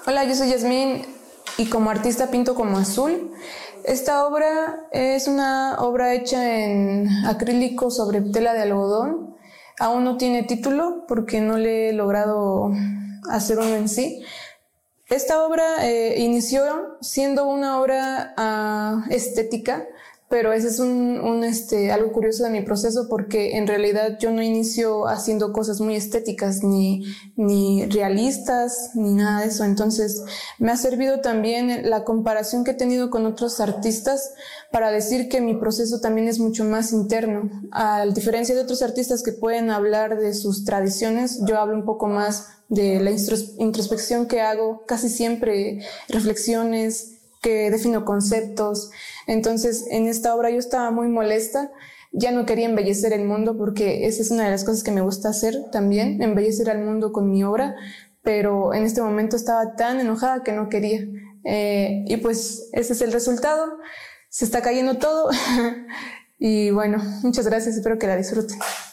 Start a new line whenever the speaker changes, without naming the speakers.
Hola, yo soy Yasmín y como artista pinto como azul. Esta obra es una obra hecha en acrílico sobre tela de algodón. Aún no tiene título porque no le he logrado hacer uno en sí. Esta obra inició siendo una obra estética, pero ese es algo curioso de mi proceso porque en realidad yo no inicio haciendo cosas muy estéticas ni realistas ni nada de eso. Entonces me ha servido también la comparación que he tenido con otros artistas para decir que mi proceso también es mucho más interno. A diferencia de otros artistas que pueden hablar de sus tradiciones, yo hablo un poco más de la introspección que hago, casi siempre reflexiones, que defino conceptos. Entonces, en esta obra yo estaba muy molesta, ya no quería embellecer el mundo porque esa es una de las cosas que me gusta hacer también, embellecer al mundo con mi obra, pero en este momento estaba tan enojada que no quería. Y pues ese es el resultado, se está cayendo todo y bueno, muchas gracias, espero que la disfruten.